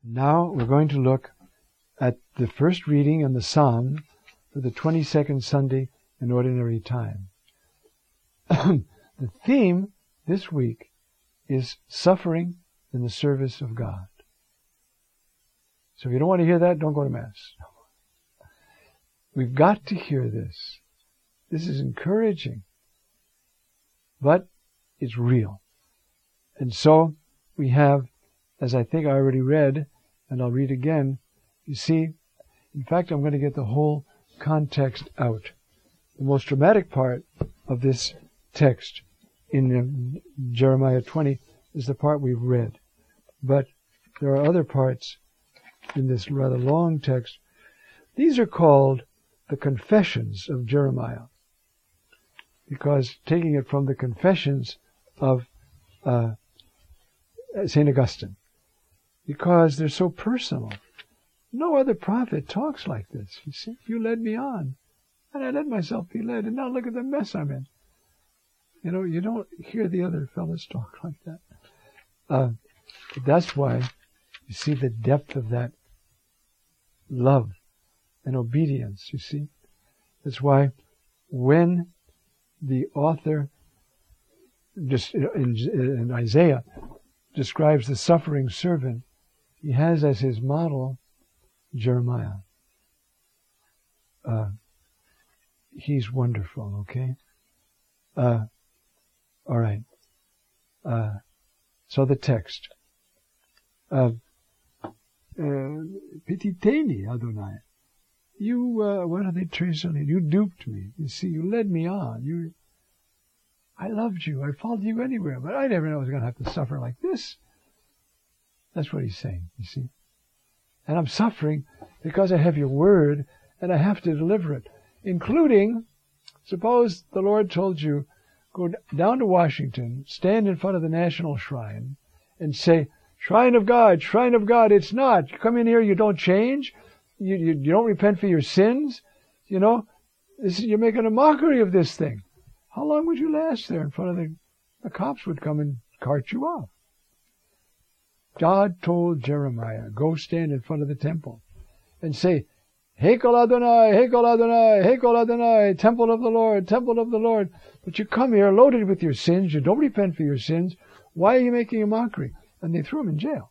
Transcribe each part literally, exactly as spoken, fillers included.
Now we're going to look at the first reading in the Psalm for the twenty-second Sunday in Ordinary Time. The theme this week is suffering in the service of God. So if you don't want to hear that, don't go to Mass. We've got to hear this. This is encouraging, but it's real. And so we have, as I think I already read, and I'll read again, you see, in fact, I'm going to get the whole context out. The most dramatic part of this text in um, Jeremiah twenty is the part we've read. But there are other parts in this rather long text. These are called the Confessions of Jeremiah, because taking it from the Confessions of uh, Saint Augustine, because they're so personal. No other prophet talks like this. You see, you led me on, and I let myself be led, and now look at the mess I'm in. You know, you don't hear the other fellows talk like that. Uh, but that's why you see the depth of that love and obedience, you see. That's why when the author just in, in Isaiah describes the suffering servant, he has as his model Jeremiah. Uh, he's wonderful, okay? Uh, all right. Uh, so the text. Uh, Pititeni, Adonai. You, uh, what are they translating? You duped me. You see, you led me on. You, I loved you. I followed you anywhere, but I never knew I was going to have to suffer like this. That's what he's saying, you see. And I'm suffering because I have your word and I have to deliver it. Including, suppose the Lord told you, go down to Washington, stand in front of the National Shrine and say, Shrine of God, Shrine of God, it's not. You come in here, you don't change. You, you, you don't repent for your sins. You know, this, you're making a mockery of this thing. How long would you last there in front of the, the cops would come and cart you off? God told Jeremiah, go stand in front of the temple and say, Hekel Adonai, Hekel Adonai, Hekel Adonai, temple of the Lord, temple of the Lord. But you come here loaded with your sins. You don't repent for your sins. Why are you making a mockery? And they threw him in jail.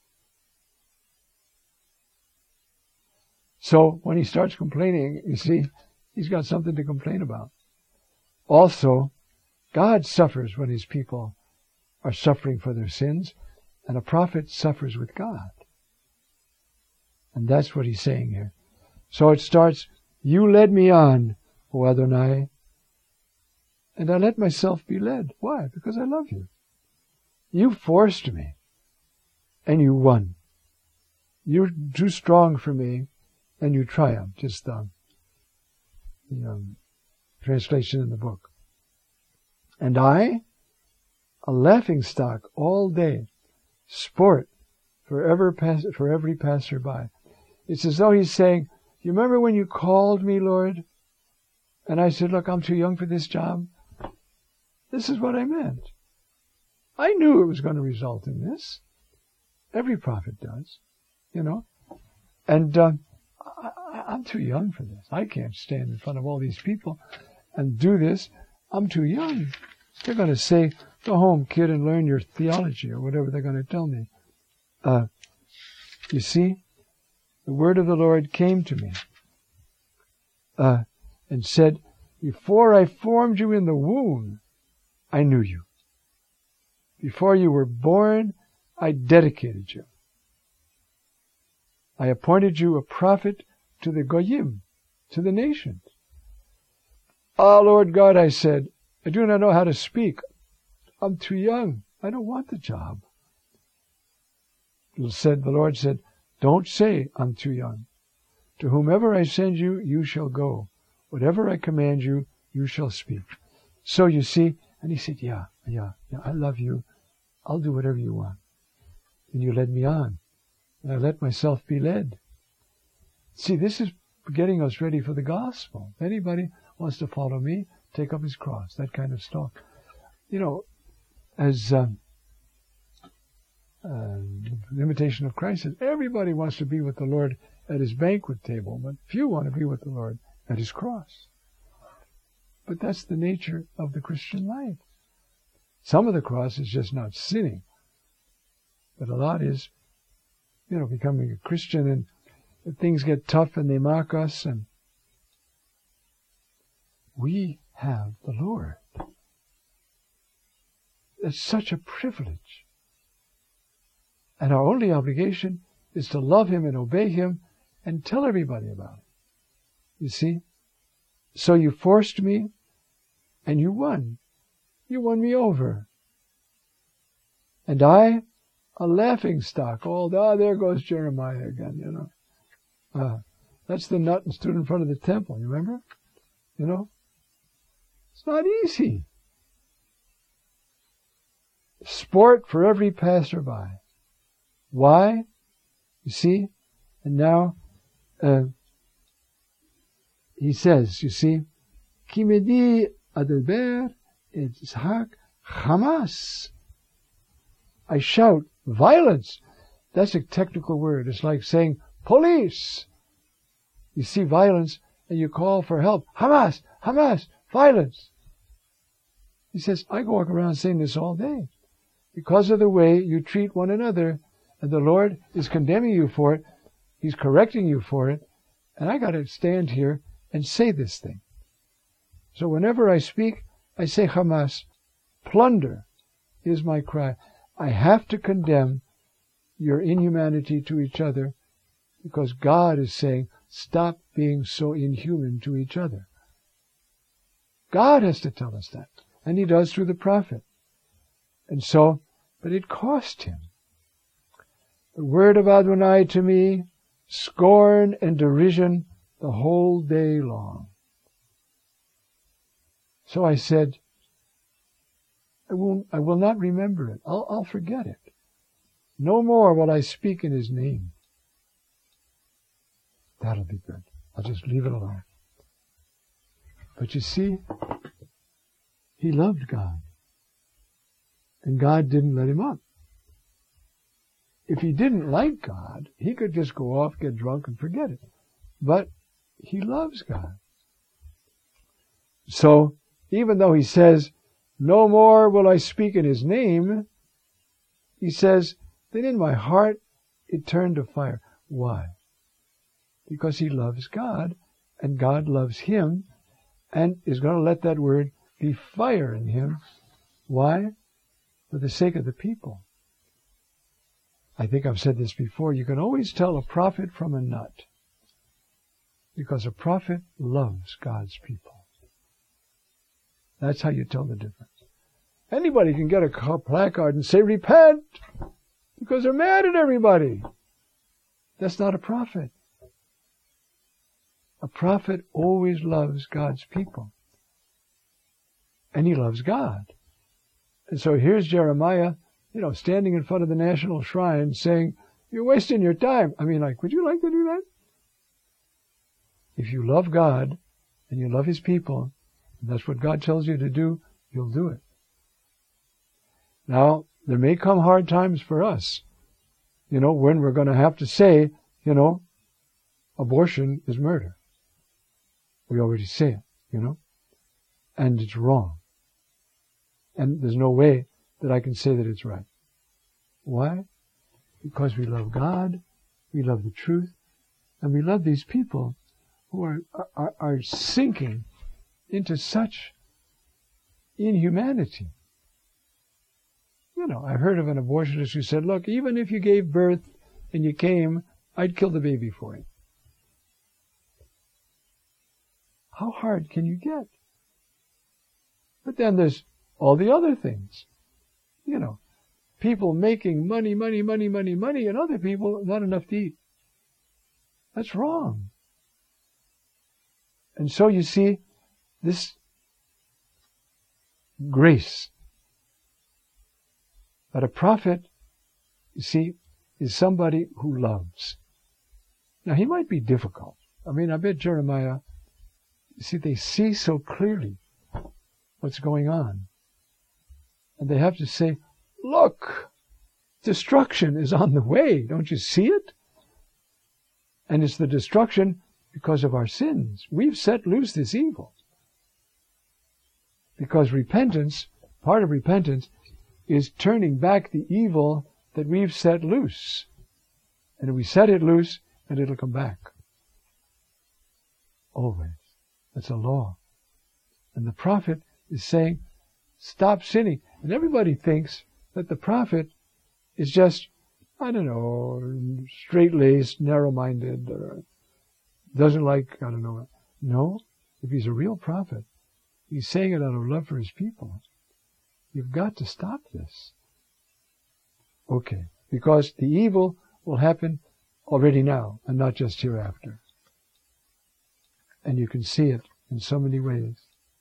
So when he starts complaining, you see, he's got something to complain about. Also, God suffers when his people are suffering for their sins, and a prophet suffers with God. And that's what he's saying here. So it starts, you led me on, O Adonai, and I let myself be led. Why? Because I love you. You forced me, and you won. You're too strong for me, and you triumphed. Just the, the um, translation in the book. And I, a laughingstock all day, sport for, ever pass, for every passerby. It's as though he's saying, you remember when you called me, Lord? And I said, look, I'm too young for this job. This is what I meant. I knew it was going to result in this. Every prophet does, you know. And uh, I, I'm too young for this. I can't stand in front of all these people and do this. I'm too young. They're going to say, go home, kid, and learn your theology, or whatever they're going to tell me. Uh, you see, the word of the Lord came to me uh, and said, before I formed you in the womb, I knew you. Before you were born, I dedicated you. I appointed you a prophet to the Goyim, to the nations. Ah, Lord God, I said, I do not know how to speak. I'm too young. I don't want the job. Said, the Lord said, don't say I'm too young. To whomever I send you, you shall go. Whatever I command you, you shall speak. So you see, and he said, yeah, yeah, yeah, I love you. I'll do whatever you want. And you led me on. And I let myself be led. See, this is getting us ready for the gospel. If anybody wants to follow me, take up his cross, that kind of stuff. You know, as um, uh, The Imitation of Christ says everybody wants to be with the Lord at his banquet table, but few want to be with the Lord at his cross. But that's the nature of the Christian life. Some of the cross is just not sinning, but a lot is, you know, becoming a Christian, and things get tough and they mock us, and we have the Lord. It's such a privilege. And our only obligation is to love him and obey him and tell everybody about it. You see? So you forced me and you won. You won me over. And I, a laughing stock. Oh, ah, there goes Jeremiah again, you know. Uh, that's the nut and stood in front of the temple, you remember? You know? It's not easy. Sport for every passerby. Why? You see? And now, uh, he says, you see, Ki medi adelber et zhak Hamas. I shout violence. That's a technical word. It's like saying police. You see violence and you call for help. Hamas, Hamas, violence. He says, I walk around saying this all day because of the way you treat one another, and the Lord is condemning you for it. He's correcting you for it. And I got to stand here and say this thing. So whenever I speak, I say Hamas. Plunder is my cry. I have to condemn your inhumanity to each other because God is saying, stop being so inhuman to each other. God has to tell us that. And he does through the prophet. And so, but it cost him. The word of Adonai to me, scorn and derision the whole day long. So I said, I will, I will not remember it. I'll, I'll forget it. No more will I speak in his name. That'll be good. I'll just leave it alone. But you see, he loved God. And God didn't let him up. If he didn't like God, he could just go off, get drunk, and forget it. But he loves God. So, even though he says, no more will I speak in his name, he says, then in my heart it turned to fire. Why? Because he loves God, and God loves him, and is going to let that word be fire in him. Why? For the sake of the people. I think I've said this before. You can always tell a prophet from a nut. Because a prophet loves God's people. That's how you tell the difference. Anybody can get a placard and say, repent! Because they're mad at everybody. That's not a prophet. A prophet always loves God's people. And he loves God. And so here's Jeremiah, you know, standing in front of the National Shrine saying, you're wasting your time. I mean, like, would you like to do that? If you love God and you love his people, and that's what God tells you to do, you'll do it. Now, there may come hard times for us, you know, when we're going to have to say, you know, abortion is murder. We already say it, you know, and it's wrong. And there's no way that I can say that it's right. Why? Because we love God, we love the truth, and we love these people who are, are, are sinking into such inhumanity. You know, I heard of an abortionist who said, look, even if you gave birth and you came, I'd kill the baby for you. How hard can you get? But then there's all the other things. You know, people making money, money, money, money, money, and other people not enough to eat. That's wrong. And so you see, this grace that a prophet, you see, is somebody who loves. Now, he might be difficult. I mean, I bet Jeremiah, you see, they see so clearly what's going on. And they have to say, look, Destruction is on the way. Don't you see it? And it's the destruction because of our sins. We've set loose this evil. Because repentance, part of repentance, is turning back the evil that we've set loose. And if we set it loose, and it'll come back. Always. That's a law. And the prophet is saying, stop sinning. And everybody thinks that the prophet is just, I don't know, straight-laced, narrow-minded, or doesn't like, I don't know. No, if he's a real prophet, he's saying it out of love for his people. You've got to stop this. Okay, because the evil will happen already now, and not just hereafter. And you can see it in so many ways.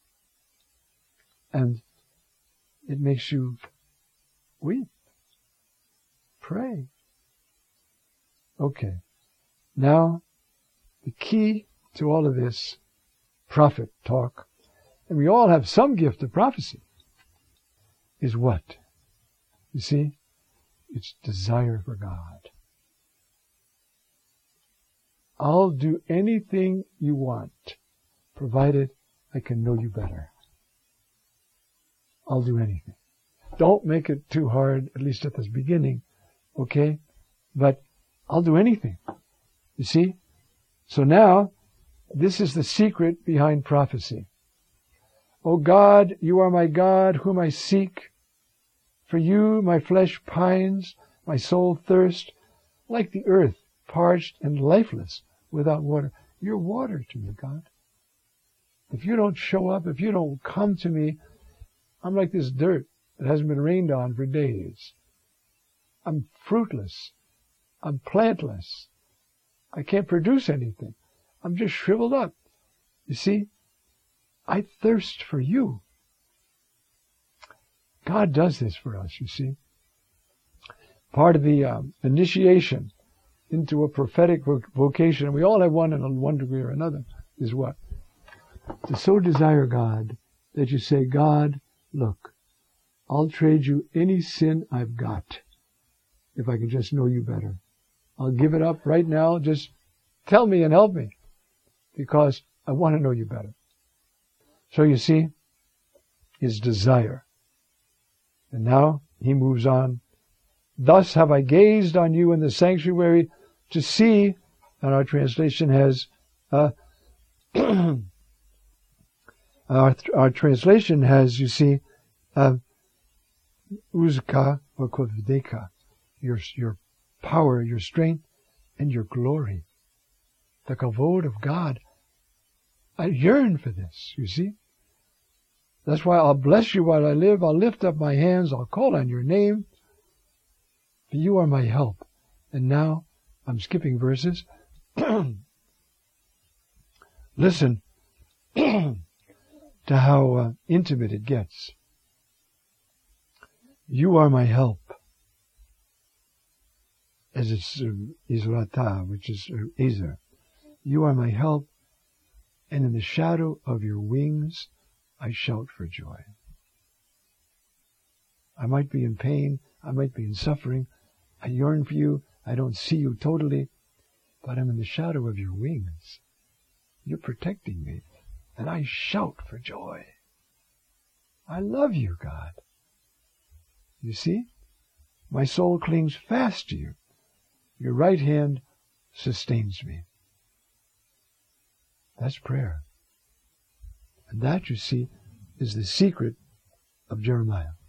And it makes you weep. Pray. Okay. Now, the key to all of this prophet talk, and we all have some gift of prophecy, is what? You see? It's desire for God. I'll do anything you want, provided I can know you better. I'll do anything. Don't make it too hard, at least at the beginning, okay? But I'll do anything. You see? So now, this is the secret behind prophecy. O God, you are my God, whom I seek. For you my flesh pines, my soul thirsts, like the earth, parched and lifeless, without water. You're water to me, God. If you don't show up, if you don't come to me, I'm like this dirt that hasn't been rained on for days. I'm fruitless. I'm plantless. I can't produce anything. I'm just shriveled up. You see? I thirst for you. God does this for us, you see. Part of the um, initiation into a prophetic vocation, and we all have one in one degree or another, is what? To so desire God that you say, God, look, I'll trade you any sin I've got if I can just know you better. I'll give it up right now. Just tell me and help me because I want to know you better. So you see, his desire. And now he moves on. Thus have I gazed on you in the sanctuary to see, and our translation has, uh, our, our translation has, you see, uh, Uzka or Kovdeka, your, your power, your strength, and your glory. The kavod of God. I yearn for this, you see. That's why I'll bless you while I live. I'll lift up my hands. I'll call on your name. For you are my help. And now, I'm skipping verses. Listen to how uh, intimate it gets. You are my help. As it's uh, Izrata, which is uh, Ezer. You are my help, and in the shadow of your wings I shout for joy. I might be in pain, I might be in suffering, I yearn for you, I don't see you totally, but I'm in the shadow of your wings. You're protecting me, and I shout for joy. I love you, God. You see? My soul clings fast to you. Your right hand sustains me. That's prayer. And that, you see, is the secret of Jeremiah.